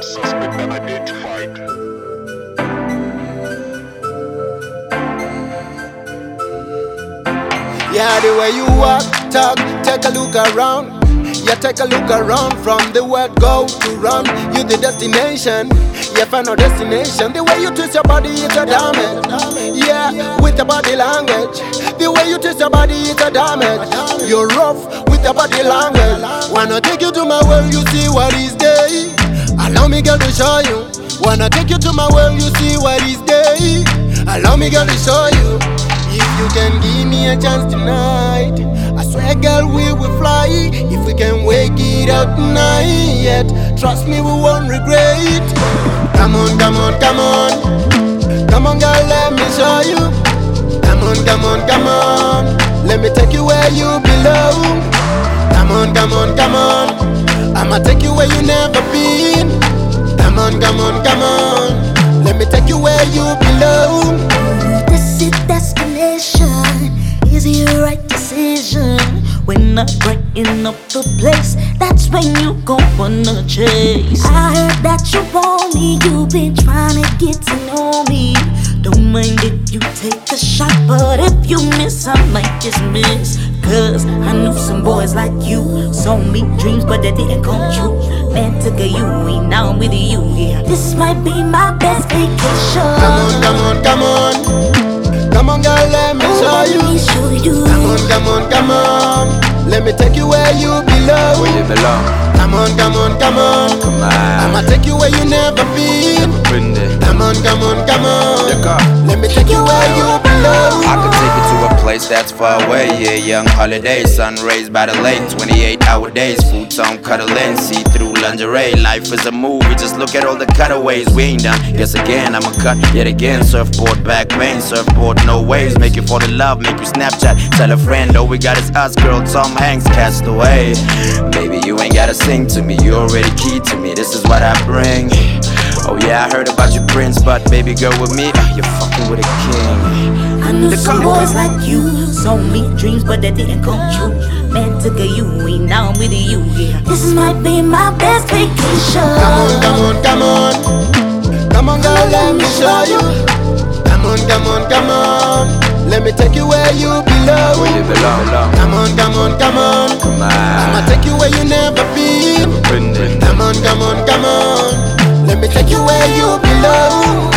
Suspect unidentified. Yeah, the way you walk, talk, take a look around. Yeah, take a look around. From the word go to run, you the destination. Yeah, final destination. The way you twist your body is a damage. Yeah, with your body language. The way you twist your body is a damage. You're rough with your body language. Wanna take you to my world, you see what is there. Allow me, girl, to show you. Wanna take you to my world, you see what is there. Allow me, girl, to show you. If you can give me a chance tonight, I swear, girl, we will fly. If we can wake it up tonight, trust me, we won't regret it. Come on, come on, come on. Come on, girl, let me show you. Come on, come on, come on. Let me take you where you belong. Come on, come on, come on. I'ma take you where you never been. Come on, come on, come on. Let me take you where you belong. This is destination. Is your right decision? When I'm brighten up the place, that's when you gonna chase. I heard that you want me, you've been trying to get to know me. Don't mind if you take a shot, but if you miss, I might just miss. Cause I knew some boys like you, sold me dreams, but they didn't come true. Man took a you, and now I'm with you, yeah. This might be my best vacation. Come on, come on, come on. Come on, girl, let me show you. Come on, come on, come on. Let me take you where you belong. Where you belong? Come on, come on, come on. Come on. I'ma take you where you never been. Never been there. Come on, come on, come on. Look up. Let me take you where you belong. I can take you to a place that's far away. Yeah, young holiday, sun rays by the lake. 28-hour days, food on cuddling, see-through lingerie. Life is a movie, just look at all the cutaways. We ain't done. Guess again, I'ma cut yet again. Surfboard back pain, surfboard no waves. Make you fall in love, make you Snapchat. Tell a friend, all we got is us, girl. Tom Hanks cast away. Baby, you ain't gotta sing to me, you already key to me. This is what I bring. Oh yeah, I heard about your prince, but baby girl with me, you're fucking with a king. I knew some boys like you, sold me dreams, but they didn't come true. Man took a you, and now I'm with you, yeah. This might be my best vacation. Come on, come on, come on. Come on, girl, let me show you. Come on, come on, come on. Let me take you where you belong. Where you belong? Come on, come on, come on. Come on. I'ma take you where you never been. Never been there. Come on, come on, come on. Let me take you where you belong.